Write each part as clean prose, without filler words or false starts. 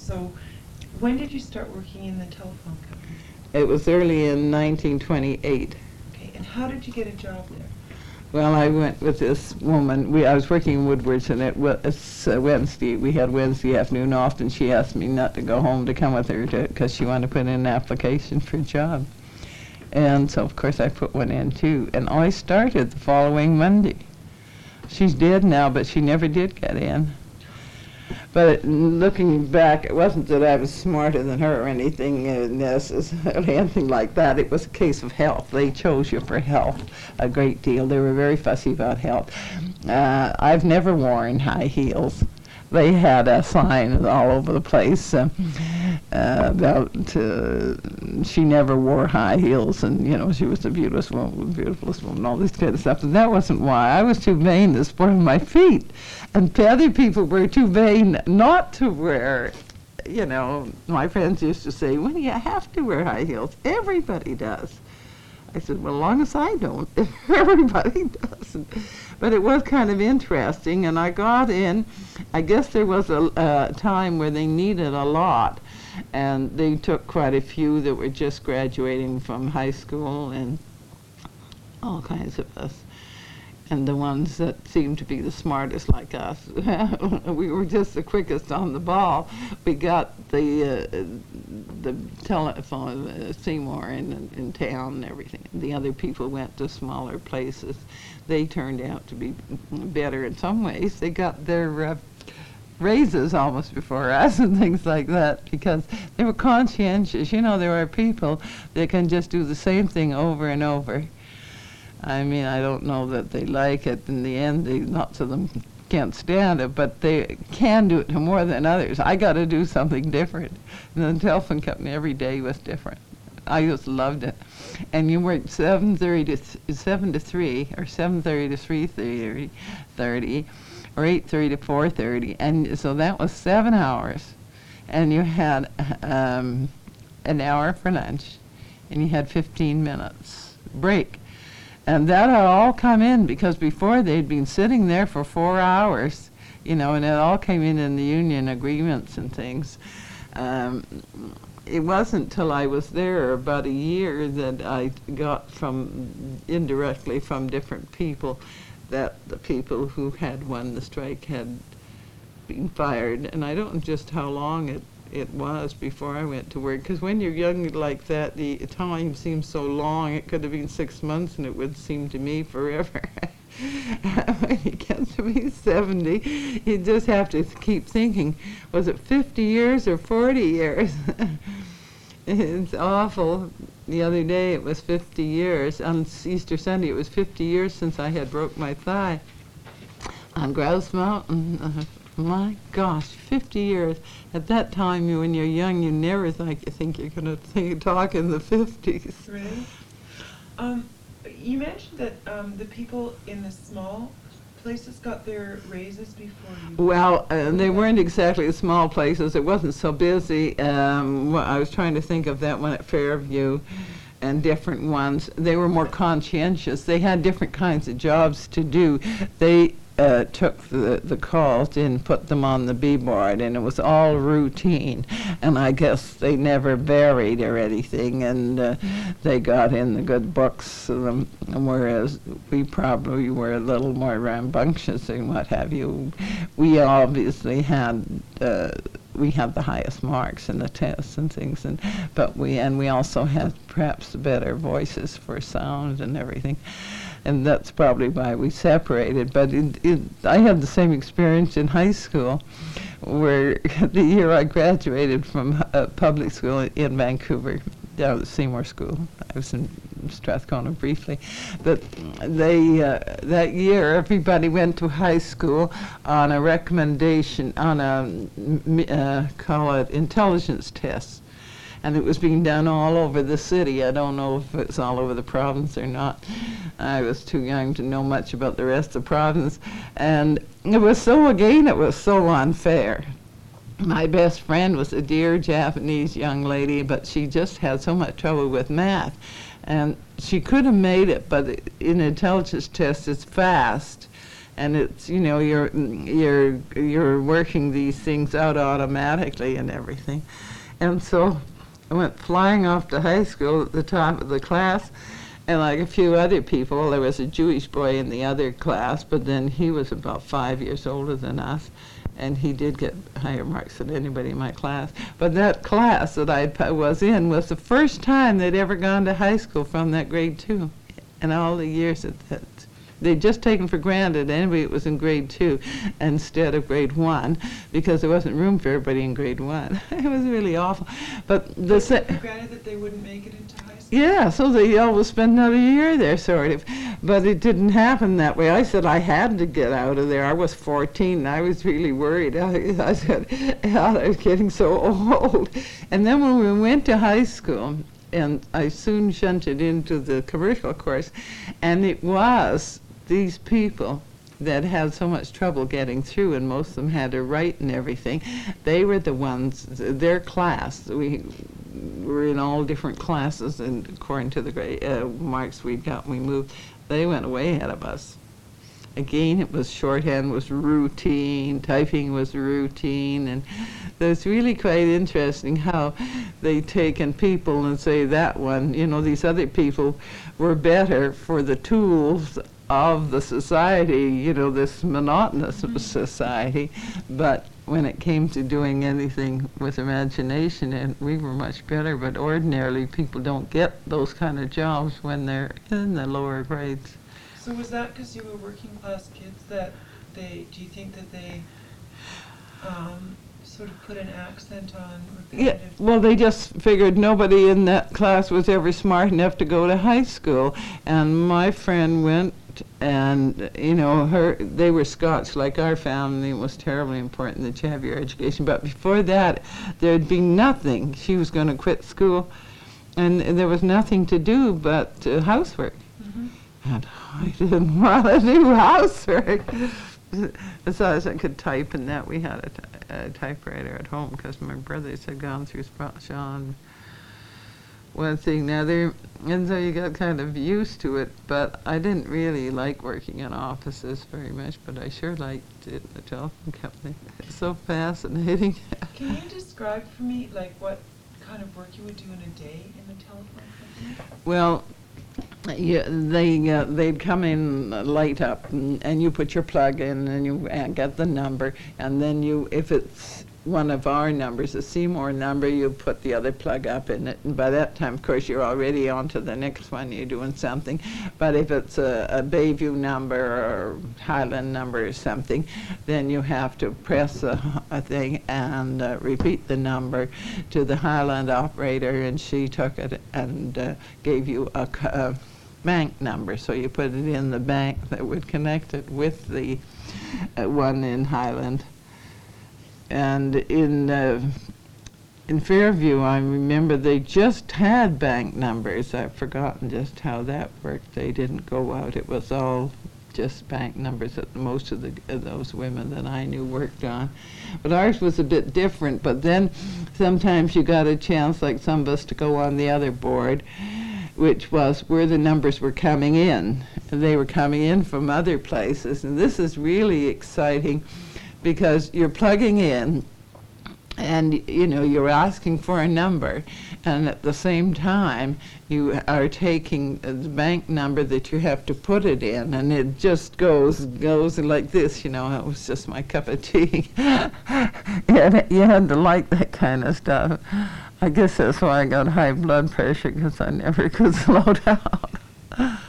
So when did you start working in the telephone company? It was early in 1928. Okay, and how did you get a job there? Well, I went with this woman. I was working in Woodward's, and it was Wednesday. We had Wednesday afternoon off, and she asked me not to go home to come with her because she wanted to put in an application for a job. And so, of course, I put one in, too. And I started the following Monday. She's dead now, but she never did get in. But looking back, it wasn't that I was smarter than her or anything necessarily, anything like that. It was a case of health. They chose you for health a great deal. They were very fussy about health. I've never worn high heels. They had signs all over the place about she never wore high heels, and she was the beautifulest woman, all this kind of stuff. And that wasn't why. I was too vain to spoil my feet, and other people were too vain not to wear. My friends used to say, "Well, you have to wear high heels. Everybody does." I said, well, as long as I don't, everybody doesn't. But it was kind of interesting, and I got in. I guess there was a time where they needed a lot, and they took quite a few that were just graduating from high school and all kinds of us. And the ones that seemed to be the smartest like us, we were just the quickest on the ball. We got the telephone, Seymour in town and everything. The other people went to smaller places. They turned out to be better in some ways. They got their raises almost before us and things like that because they were conscientious. There are people that can just do the same thing over and over. I mean, I don't know that they like it. In the end, lots of them can't stand it, but they can do it to more than others. I got to do something different. And the telephone company every day was different. I just loved it. And you worked 7:30 to 7 to 3, or 7:30 to 3:30, or 8:30 to 4:30, and so that was 7 hours. And you had an hour for lunch, and you had 15 minutes break. And that had all come in because before they'd been sitting there for 4 hours, and it all came in the union agreements and things. It wasn't till I was there about a year that I got indirectly from different people that the people who had won the strike had been fired. And I don't know just how long it was before I went to work, because when you're young like that, the time seems so long. It could have been 6 months, and it would seem to me forever. When you get to be 70, you just have to keep thinking, was it 50 years or 40 years? It's awful. The other day it was 50 years. On Easter Sunday it was 50 years since I had broke my thigh on Grouse Mountain. My gosh, 50 years. At that time, when you're young, you never think you're going to talk in the 50s. Right. You mentioned that the people in the small places got their raises before you. Well, they weren't exactly small places. It wasn't so busy. I was trying to think of that one at Fairview and different ones. They were more conscientious. They had different kinds of jobs to do. They took the calls and put them on the B-board, and it was all routine. And I guess they never varied or anything, and they got in the good books, whereas we probably were a little more rambunctious and what have you. We obviously had we had the highest marks in the tests and things, but we also had perhaps the better voices for sound and everything. And that's probably why we separated. But I had the same experience in high school, where the year I graduated from public school in Vancouver, down at Seymour School. I was in Strathcona briefly. But that year, everybody went to high school on a recommendation, on call it intelligence test. And it was being done all over the city. I don't know if it's all over the province or not. I was too young to know much about the rest of the province. And it was so unfair. My best friend was a dear Japanese young lady, but she just had so much trouble with math. And she could have made it, but in an intelligence test, it's fast. and it's, you know, you're working these things out automatically and everything. And so I went flying off to high school at the top of the class, and like a few other people, there was a Jewish boy in the other class, but then he was about 5 years older than us, and he did get higher marks than anybody in my class. But that class that I was in was the first time they'd ever gone to high school from that grade 2. And all the years that they'd just taken for granted anybody that was in grade 2 instead of grade 1, because there wasn't room for everybody in grade 1. It was really awful. But they took for granted that they wouldn't make it into high school? Yeah, so they always spend another year there, sort of. But it didn't happen that way. I said I had to get out of there. I was 14, and I was really worried. I said, I was getting so old. And then when we went to high school, and I soon shunted into the commercial course, and it was these people that had so much trouble getting through, and most of them had to write and everything. They were the ones, their class, we were in all different classes, and according to the grade, marks we got when we moved, they went way ahead of us. Again, it was shorthand was routine, typing was routine, and it's really quite interesting how they taken people and say that one, you know, these other people were better for the tools of the society, you know, this monotonous society, but when it came to doing anything with imagination, and we were much better, but ordinarily people don't get those kind of jobs when they're in the lower grades. So was that because you were working class kids that do you think that they sort of put an accent on repetitive? Yeah, well, they just figured nobody in that class was ever smart enough to go to high school, and my friend went, and you know, they were Scotch, like our family. It was terribly important that you have your education, but before that there'd be nothing. She was going to quit school, and there was nothing to do but housework. And I didn't want to do housework. Besides, I could type, and that we had a typewriter at home because my brothers had gone through Sean one thing another, and so you got kind of used to it. But I didn't really like working in offices very much, but I sure liked it in the telephone company. It's so fascinating. Can you describe for me, like, what kind of work you would do in a day in the telephone company? Well, yeah, they'd come in, light up, and you put your plug in, and you get the number, and then if it's one of our numbers, a Seymour number, you put the other plug up in it, and by that time, of course, you're already on to the next one, you're doing something. But if it's a Bayview number or Highland number or something, then you have to press a thing and repeat the number to the Highland operator, and she took it and gave you a bank number, so you put it in the bank that would connect it with the one in Highland. And in Fairview, I remember they just had bank numbers. I've forgotten just how that worked. They didn't go out. It was all just bank numbers that most of those women that I knew worked on. But ours was a bit different. But then sometimes you got a chance, like some of us, to go on the other board, which was where the numbers were coming in. They were coming in from other places. And this is really exciting, because you're plugging in and you know you're asking for a number, and at the same time you are taking the bank number that you have to put it in, and it just goes like this, you know. It was just my cup of tea. And you had to like that kind of stuff. I guess that's why I got high blood pressure, because I never could slow down.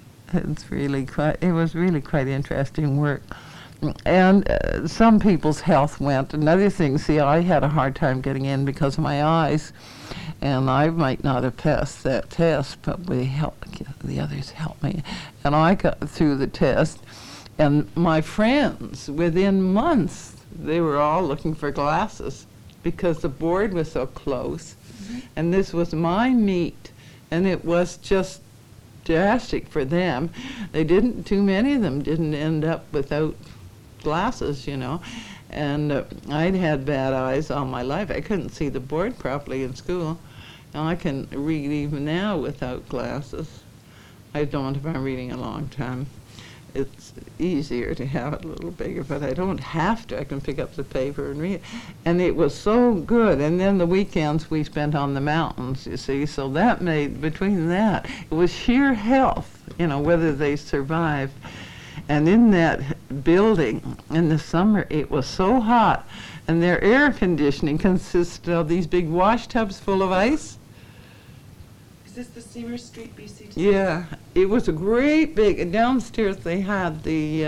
It was really quite interesting work. And some people's health went. Another thing, see, I had a hard time getting in because of my eyes, and I might not have passed that test, but the others helped me. And I got through the test, and my friends, within months, they were all looking for glasses because the board was so close. And this was my meet, and it was just drastic for them. Too many of them didn't end up without glasses, you know, and I'd had bad eyes all my life. I couldn't see the board properly in school. Now I can read even now without glasses. I don't if I'm reading a long time. it's easier to have it a little bigger, but I don't have to. I can pick up the paper and read it. And it was so good. And then the weekends we spent on the mountains, you see, so that made, between that, it was sheer health, you know, whether they survived. And in that building, in the summer, it was so hot, and their air conditioning consisted of these big wash tubs full of ice. Is this the Seymour Street BCT? Yeah, it was a great big, and downstairs they had the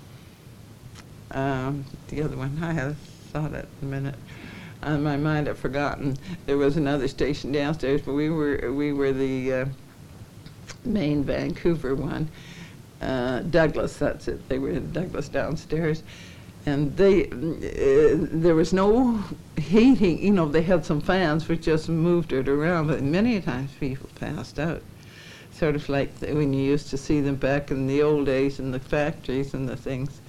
other one. I had thought it a minute. On my mind, I've forgotten. There was another station downstairs, but we were the main Vancouver one. Douglas, that's it. They were in Douglas downstairs. And there was no heating, you know, they had some fans which just moved it around, but many times people passed out. Sort of like when you used to see them back in the old days in the factories and the things.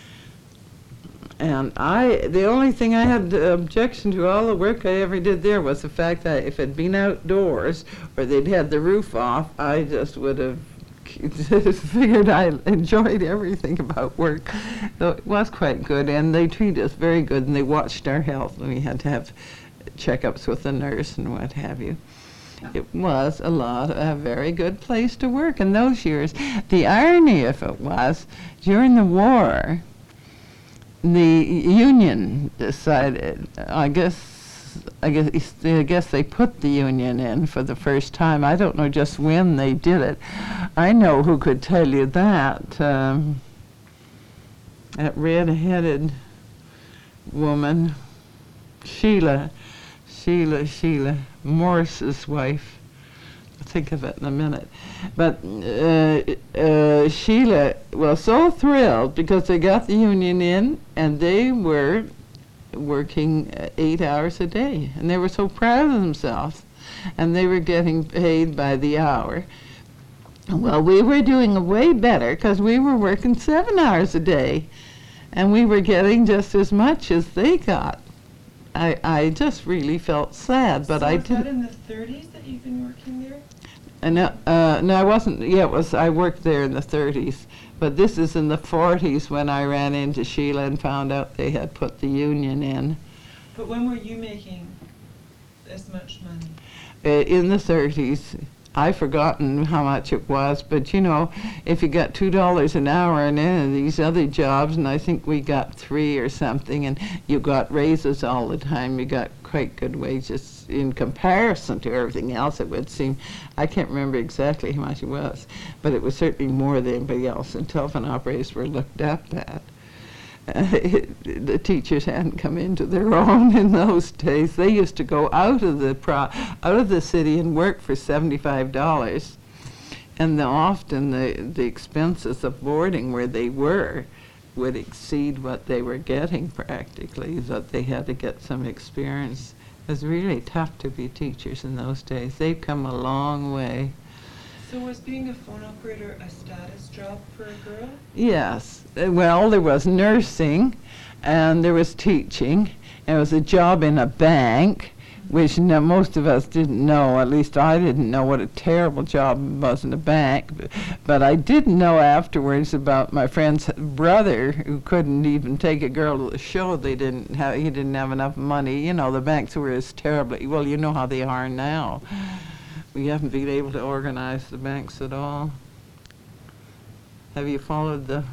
And the only thing I had objection to all the work I ever did there was the fact that if it had been outdoors or they'd had the roof off, I just would have figured I enjoyed everything about work. So it was quite good, and they treated us very good, and they watched our health, and we had to have checkups with the nurse and what have you. It was a very good place to work in those years. The irony of it was, during the war, the union decided, I guess they put the union in for the first time. I don't know just when they did it. I know who could tell you that. That red-headed woman, Sheila Morris's wife. I'll think of it in a minute. But Sheila was so thrilled because they got the union in, and they were working 8 hours a day, and they were so proud of themselves, and they were getting paid by the hour. Well, we were doing way better because we were working 7 hours a day, and we were getting just as much as they got. I just really felt sad, but so I was didn't. that in the 30s that you've been working there? No, I wasn't. Yeah, I worked there in the 30s. But this is in the 40s when I ran into Sheila and found out they had put the union in. But when were you making as much money? In the 30s. I've forgotten how much it was, but you know, if you got $2 an hour in any of these other jobs, and I think we got 3 or something, and you got raises all the time, you got quite good wages in comparison to everything else, it would seem. I can't remember exactly how much it was, but it was certainly more than anybody else, and telephone operators were looked up at. The teachers hadn't come into their own in those days. They used to go out of the city and work for $75, and often the expenses of boarding where they were would exceed what they were getting practically. That they had to get some experience. It was really tough to be teachers in those days. They've come a long way. So was being a phone operator a status job for a girl? Yes. Well, there was nursing, and there was teaching. There was a job in a bank, which most of us didn't know. At least I didn't know what a terrible job it was in a bank. But I did know afterwards about my friend's brother, who couldn't even take a girl to the show. He didn't have enough money. You know, the banks were as terribly, well, you know how they are now. We haven't been able to organize the banks at all. Have you followed the...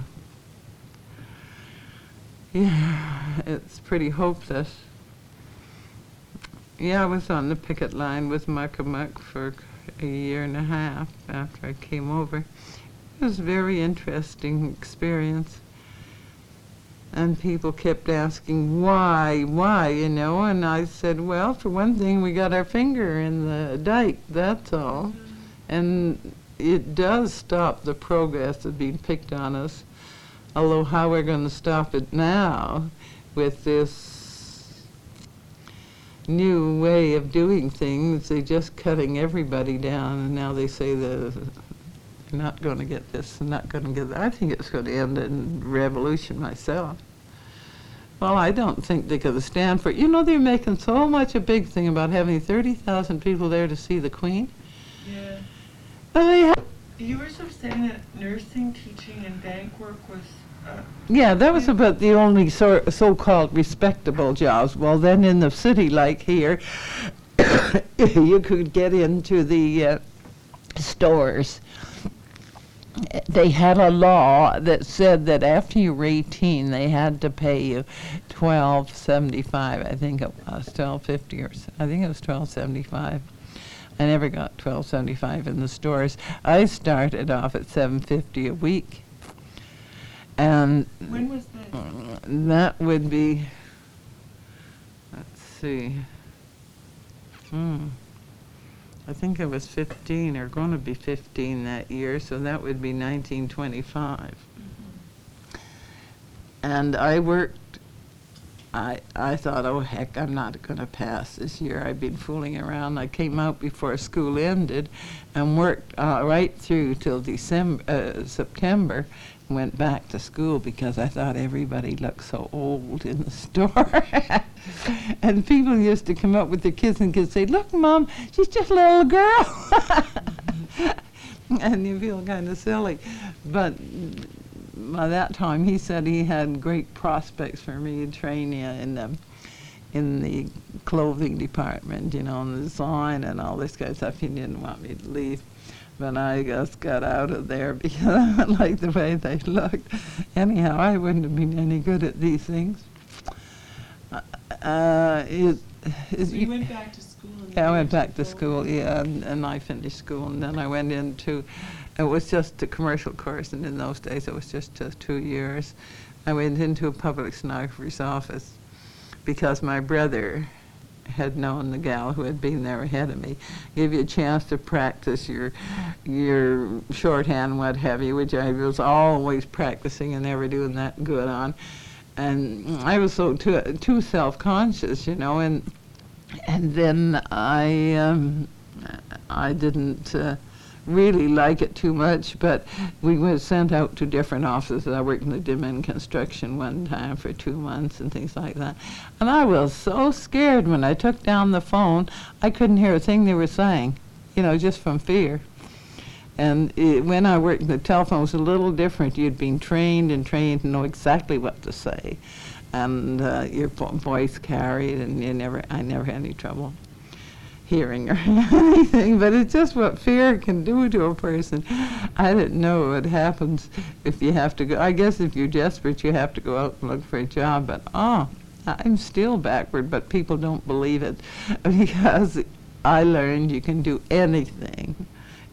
Yeah, it's pretty hopeless. Yeah, I was on the picket line with Muckamuck for a year and a half after I came over. It was a very interesting experience. And people kept asking, why, you know, and I said, well, for one thing, we got our finger in the dike, that's all. Mm-hmm. And it does stop the progress that's being picked on us, although how we're going to stop it now with this new way of doing things, they're just cutting everybody down, and now they say they're not going to get this, not going to get that. I think it's going to end in revolution myself. Well, I don't think they could stand for it. You know, they're making so much a big thing about having 30,000 people there to see the Queen. Yeah. But You were sort of saying that nursing, teaching, and bank work was... Yeah, that was about the only so-called respectable jobs. Well, then in the city like here, you could get into the stores. They had a law that said that after you were 18, they had to pay you $12.75. I think it was $12.50 or I think it was $12.75. I never got $12.75 in the stores. I started off at $7.50 a week. And when was that? That would be, let's see, I think it was 15 or going to be 15 that year, so that would be 1925. Mm-hmm. And I worked, I thought, oh heck, I'm not going to pass this year. I've been fooling around. I came out before school ended and worked right through till September. Went back to school because I thought everybody looked so old in the store. And people used to come up with their kids and kids say, look, Mom, she's just a little girl. And you feel kind of silly. But by that time, he said he had great prospects for me to train you in the clothing department, you know, and the design and all this kind of stuff. He didn't want me to leave. But I just got out of there because I didn't like the way they looked. Anyhow, I wouldn't have been any good at these things. So you went back to school? Yeah, I went back to school, yeah, and I finished school. And then I went into, it was just a commercial course, and in those days it was just 2 years. I went into a public stenographer's office because my brother had known the gal who had been there ahead of me, give you a chance to practice your shorthand, what have you, which I was always practicing and never doing that good on. And I was so too self-conscious, you know, and then I didn't really like it too much, but we were sent out to different offices. I worked in the Dimin construction one time for 2 months and things like that. And I was so scared when I took down the phone, I couldn't hear a thing they were saying, you know, just from fear. And when I worked in the telephone, it was a little different. You'd been trained to know exactly what to say. And your voice carried, and I never had any trouble hearing or anything, but it's just what fear can do to a person. I didn't know what happens if you have to go. I guess if you're desperate, you have to go out and look for a job, but I'm still backward, but people don't believe it because I learned you can do anything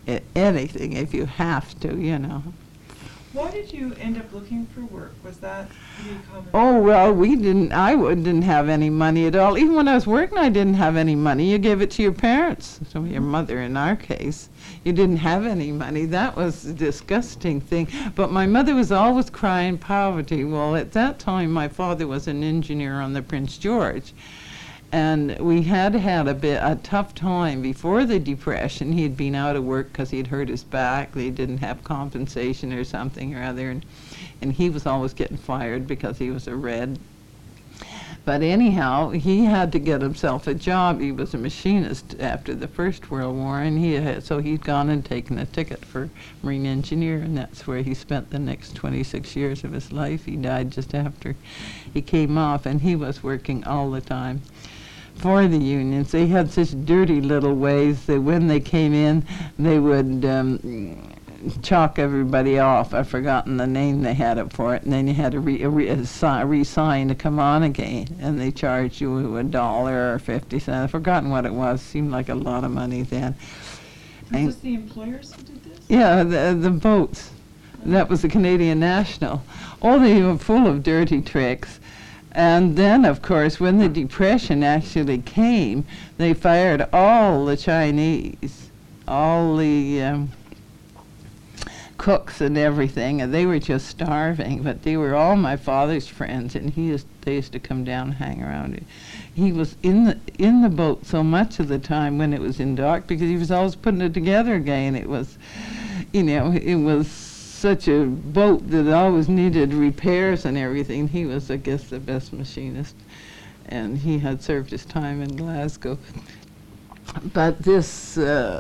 if you have to, you know. Why did you end up looking for work? Was that pretty common? Oh, well, I didn't have any money at all. Even when I was working, I didn't have any money. You gave it to your parents, so your mother in our case. You didn't have any money. That was a disgusting thing. But my mother was always crying poverty. Well, at that time, my father was an engineer on the Prince George. And we had a tough time before the Depression. He had been out of work because he'd hurt his back. They didn't have compensation or something or other. And he was always getting fired because he was a Red. But anyhow, he had to get himself a job. He was a machinist after the First World War, and so he'd gone and taken a ticket for marine engineer, and that's where he spent the next 26 years of his life. He died just after he came off, and he was working all the time for the unions. They had such dirty little ways that when they came in, they would chalk everybody off. I've forgotten the name they had it for it, and then you had to re-sign to come on again, and they charged you $1 or 50 cents. I've forgotten what it was. Seemed like a lot of money then. Was this the employers who did this? Yeah, the boats. That was the Canadian National. All they were full of dirty tricks. And then, of course, when the Depression actually came, they fired all the Chinese, all the cooks and everything, and they were just starving. But they were all my father's friends, and they used to come down and hang around. He was in the boat so much of the time when it was in dock because he was always putting it together again. It was, you know, it was such a boat that always needed repairs and everything. He was, I guess, the best machinist, and he had served his time in Glasgow. But this,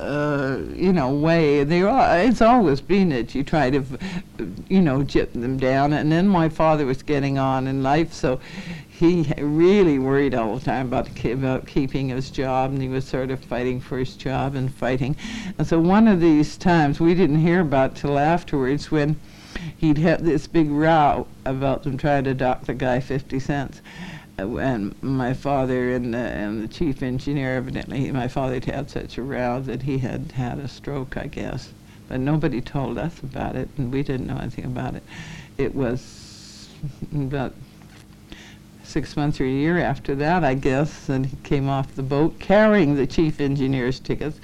way, it's always been that you try to, gyp them down. And then my father was getting on in life, so he really worried all the time about keeping his job, and he was sort of fighting for his job and fighting. And so one of these times, we didn't hear about till afterwards, when he'd had this big row about them trying to dock the guy 50 cents. And my father and the chief engineer, evidently, my father had had such a row that he had had a stroke, I guess. But nobody told us about it, and we didn't know anything about it. It was about 6 months or a year after that, I guess, and he came off the boat carrying the chief engineer's tickets,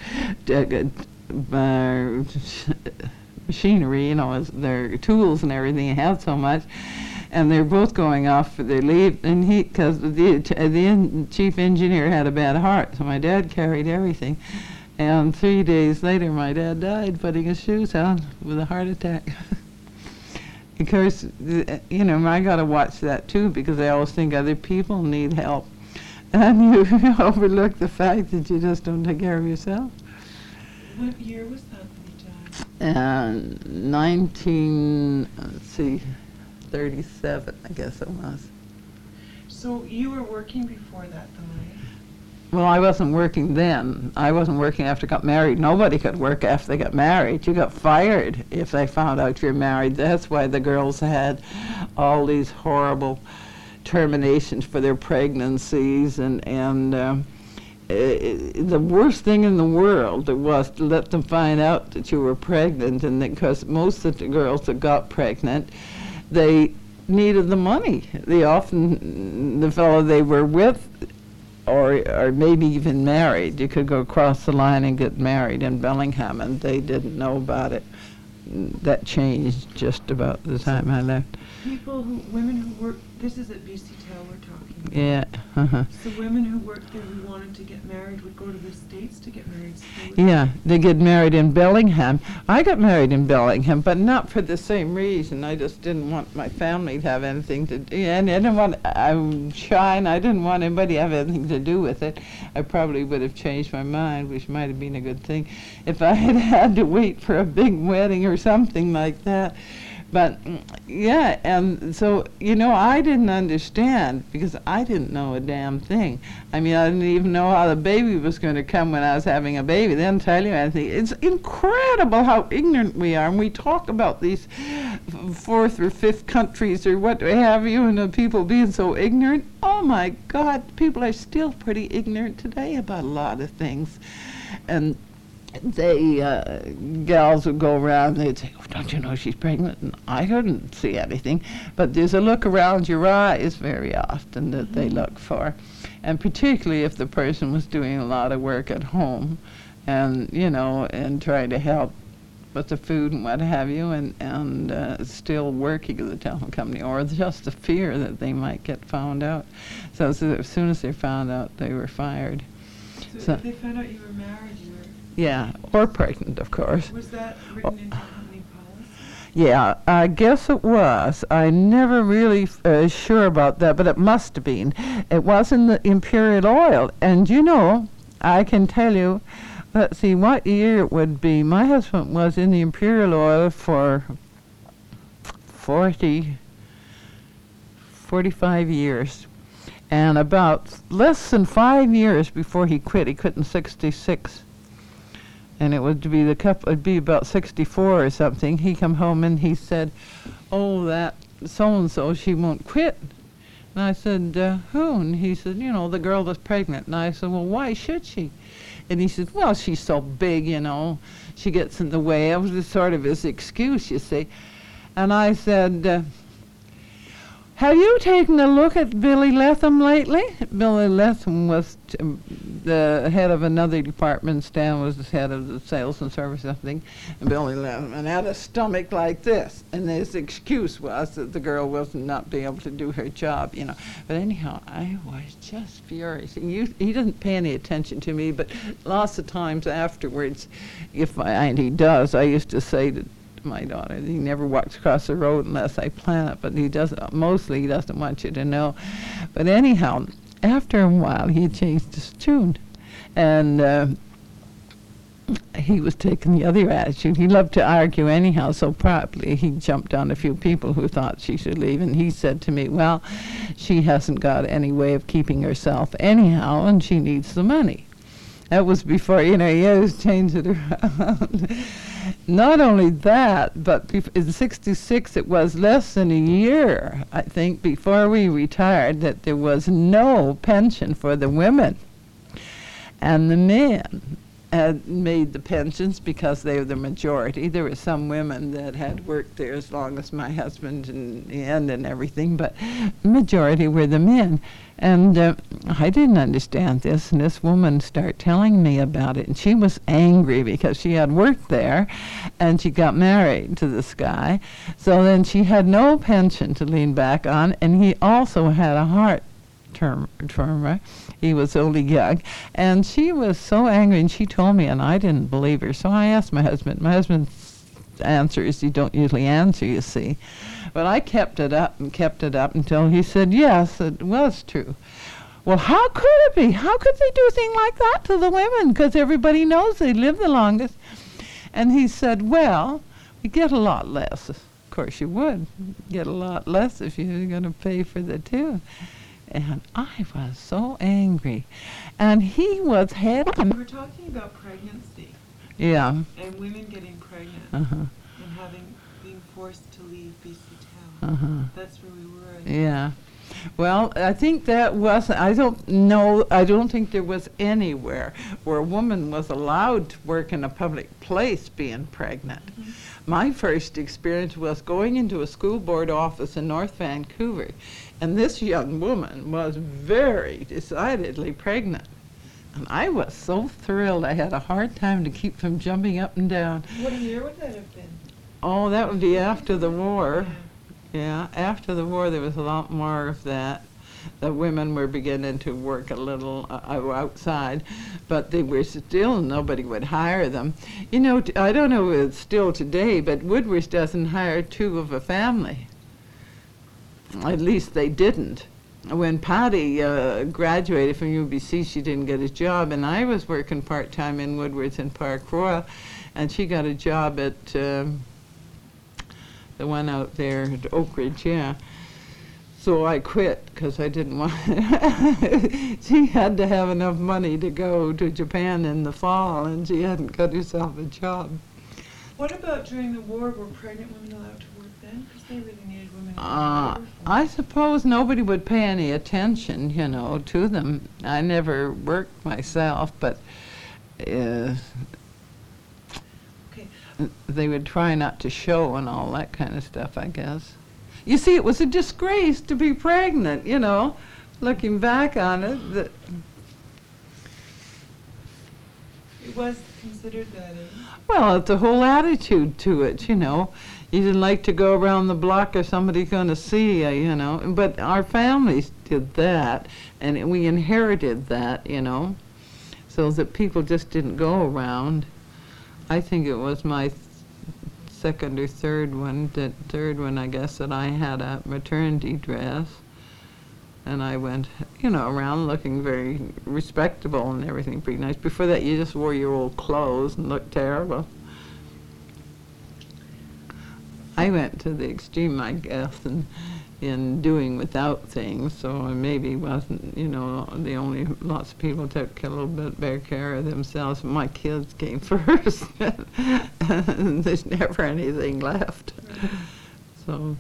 machinery, their tools and everything. He had so much. And they're both going off for their leave, and because the chief engineer had a bad heart, so my dad carried everything. And 3 days later, my dad died putting his shoes on with a heart attack. Of course, I got to watch that too, because I always think other people need help, and you overlook the fact that you just don't take care of yourself. What year was that he died? 1937, I guess it was. So you were working before that, though, right? Well, I wasn't working then. I wasn't working after I got married. Nobody could work after they got married. You got fired if they found out you're married. That's why the girls had all these horrible terminations for their pregnancies, and the worst thing in the world was to let them find out that you were pregnant, and because most of the girls that got pregnant, they needed the money. The fellow they were with, or maybe even married, you could go across the line and get married in Bellingham, and they didn't know about it. That changed just about the time I left. Women who work, this is at BC Tel we're talking about. Yeah. So women who worked there who wanted to get married would go to the States to get married. Yeah, they get married in Bellingham. I got married in Bellingham, but not for the same reason. I just didn't want my family to have anything to do, and I'm shy, and I didn't want anybody to have anything to do with it. I probably would have changed my mind, which might have been a good thing, if I had had to wait for a big wedding or something like that. But, yeah, and so, I didn't understand, because I didn't know a damn thing. I mean, I didn't even know how the baby was going to come when I was having a baby. They didn't tell you anything. It's incredible how ignorant we are. And we talk about these fourth or fifth countries or what have you, and the people being so ignorant. Oh, my God, people are still pretty ignorant today about a lot of things. And gals would go around and they'd say, "Oh, don't you know she's pregnant?" And I couldn't see anything, but there's a look around your eyes very often that they look for, and particularly if the person was doing a lot of work at home, and and trying to help with the food and what have you, and still working at the telephone company, or just the fear that they might get found out. So as soon as they found out, they were fired. So if they found out you were married, you were... Yeah, or pregnant, of course. Was that written into company policy? Yeah, I guess it was. I never really sure about that, but it must have been. It was in the Imperial Oil, and I can tell you, let's see what year it would be. My husband was in the Imperial Oil for 45 years. And about less than 5 years before he quit in 66. And it would be it'd be about 64 or something. He come home and he said, "Oh, that so-and-so, she won't quit." And I said, "Who?" And he said, "The girl that's pregnant." And I said, "Well, why should she?" And he said, "Well, she's so big, she gets in the way." It was sort of his excuse, you see. And I said, "Have you taken a look at Billy Letham lately?" Billy Letham was the head of another department. Stan was the head of the sales and service something. And Billy Letham had a stomach like this. And his excuse was that the girl wasn't not being able to do her job, But anyhow, I was just furious. And he didn't pay any attention to me, but lots of times afterwards, and he does, I used to say to my daughter, he never walks across the road unless I plan it, but he doesn't want you to know. But anyhow, after a while, he changed his tune, And he was taking the other attitude. He loved to argue anyhow, so probably he jumped on a few people who thought she should leave. And he said to me, well, she hasn't got any way of keeping herself anyhow, and she needs the money. That was before, he always changed it around. Not only that, but in '66, it was less than a year, I think, before we retired, that there was no pension for the women. And the men had made the pensions because they were the majority. There were some women that had worked there as long as my husband in the end and everything, but the majority were the men. And I didn't understand this, and this woman started telling me about it, and she was angry because she had worked there, and she got married to this guy. So then she had no pension to lean back on, and he also had a heart tumor. He was only young, and she was so angry, and she told me, and I didn't believe her. So I asked my husband. My husband's answer is, you don't usually answer, you see. But I kept it up until he said, yes, it was true. Well, how could it be? How could they do a thing like that to the women? Because everybody knows they live the longest. And he said, well, we get a lot less. Of course you would get a lot less if you were going to pay for the two. And I was so angry. And he was heading. We're talking about pregnancy. Yeah. And women getting pregnant. Uh-huh. And being forced to leave BC Town. Uh-huh. That's where we were. Yeah. Well, I think that wasn't, I don't think there was anywhere where a woman was allowed to work in a public place being pregnant. Mm-hmm. My first experience was going into a school board office in North Vancouver, and this young woman was very decidedly pregnant. And I was so thrilled, I had a hard time to keep from jumping up and down. What year would that have been? Oh, that would be after the war. Yeah, after the war there was a lot more of that. The women were beginning to work a little outside, but they were still, nobody would hire them. I don't know if it's still today, but Woodward's doesn't hire two of a family. At least they didn't. When Patty graduated from UBC, she didn't get a job, and I was working part-time in Woodward's in Park Royal, and she got a job at the one out there at Oak Ridge, yeah. So I quit because I didn't want she had to have enough money to go to Japan in the fall, and she hadn't got herself a job. What about during the war? Were pregnant women allowed to work then? Because they really needed women. I suppose nobody would pay any attention, to them. I never worked myself, but Okay. They would try not to show and all that kind of stuff, I guess. You see, it was a disgrace to be pregnant, looking back on it. It was considered that, eh? Well, it's a whole attitude to it, You didn't like to go around the block or somebody's going to see you, But our families did that, and we inherited that, so that people just didn't go around. I think it was my second or third one, I guess, that I had a maternity dress. And I went, around looking very respectable and everything pretty nice. Before that, you just wore your old clothes and looked terrible. I went to the extreme, I guess, in doing without things, so I maybe wasn't, the only, lots of people took a little bit better care of themselves. My kids came first, and there's never anything left. Right. So.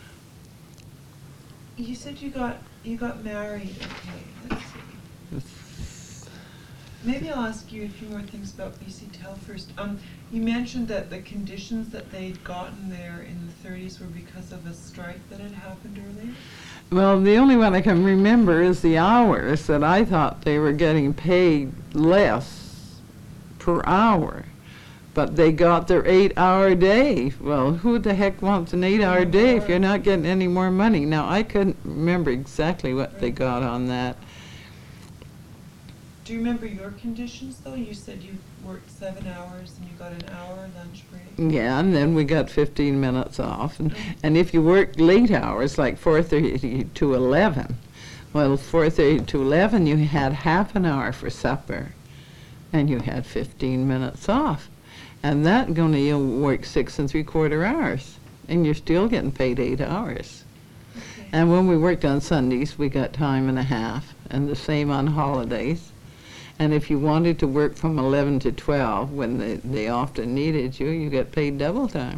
You said you got married. Okay, let's see. Maybe I'll ask you a few more things about BC Tel first. You mentioned that the conditions that they'd gotten there in the 30s were because of a strike that had happened earlier? Well, the only one I can remember is the hours, that I thought they were getting paid less per hour. But they got their 8-hour day. Well, who the heck wants an 8-hour day if you're not getting any more money? Now, I couldn't remember exactly what they got on that. Do you remember your conditions, though? You said you worked 7 hours and you got an hour lunch break. Yeah, and then we got 15 minutes off. And if you worked late hours, like 4:30 to 11, well, 4:30 to 11, you had half an hour for supper. and you had 15 minutes off. And that gonna you work 6 3/4 hours, and you're still getting paid 8 hours. Okay. And when we worked on Sundays, we got time and a half, and the same on holidays. And if you wanted to work from 11 to 12, when they often needed you, you got paid double time.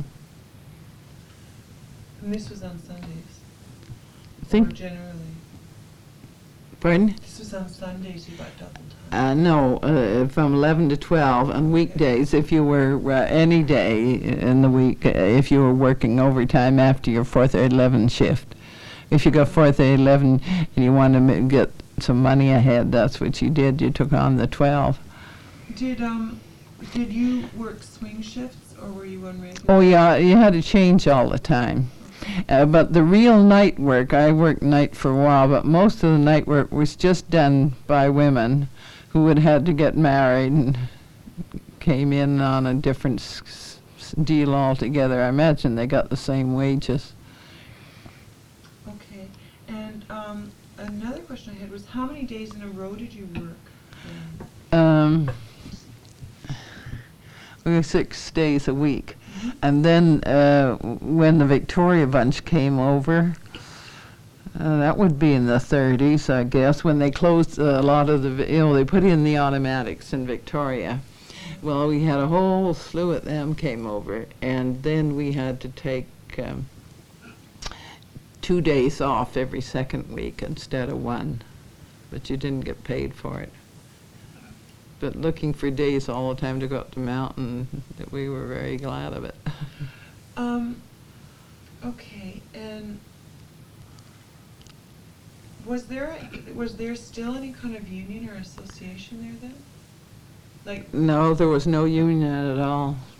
And this was on Sundays? Think- Or generally? Pardon? This was on Sundays, you got double time? No, from 11 to 12 on weekdays. If you were any day in the week, if you were working overtime after your 4th or 11 shift. If you got 4th or 11 and you wanted to get some money ahead, that's what you did. You took on the 12. Did you work swing shifts, or were you on regular? Oh yeah, you had to change all the time. But the real night work, I worked night for a while, but most of the night work was just done by women who had had to get married and came in on a different deal altogether. I imagine they got the same wages. Okay. And another question I had was, how many days in a row did you work? We were 6 days a week. And then when the Victoria bunch came over, that would be in the 30s, I guess, when they closed a lot of they put in the automatics in Victoria. Well, we had a whole slew of them came over, and then we had to take 2 days off every second week instead of 1, but you didn't get paid for it. But looking for days all the time to go up the mountain, that we were very glad of it. Okay, and was there still any kind of union or association there then? Like, No, there was no union at all.